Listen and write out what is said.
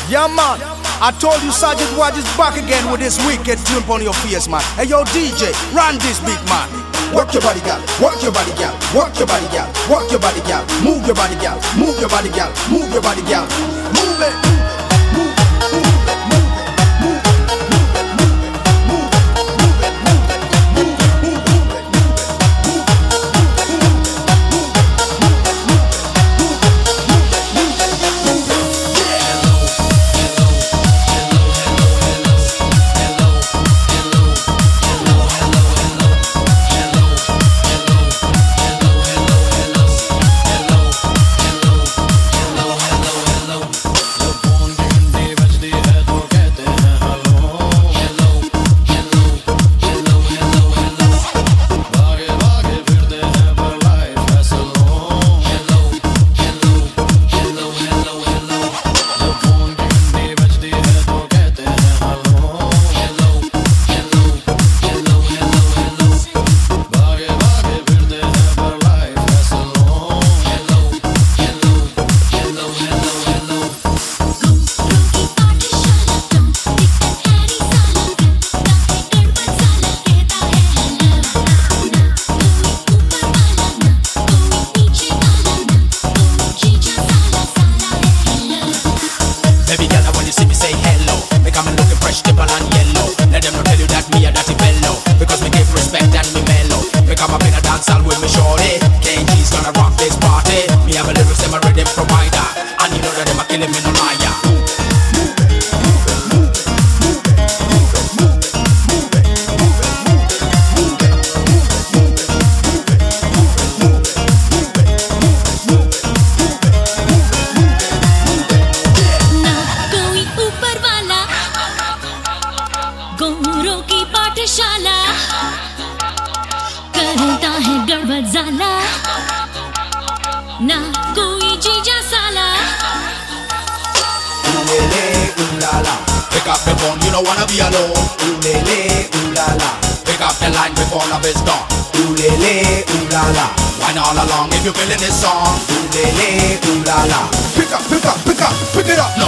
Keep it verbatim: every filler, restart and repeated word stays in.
Yeah, man. I told you Sergeant Waj is back again with this wicked tune on your face, man. Hey, yo, D J, run this big man. Work your body, gal. Work your body, gal. Work your body, gal. Work your body, gal. Move your body, gal. Move your body, gal. Move your body, gal. Move it. करता है गड़बड़ ज़ाला ना कोई जीजा साला. Ooh le le, ooh la la. Pick up the phone, you don't wanna be alone. Ooh le le, ooh la la. Pick up the line before love is gone. Ooh le le, ooh la la. Wine all along if you're feeling this song. Ooh le le, ooh la la. Pick up, pick up, pick up, pick it up. No.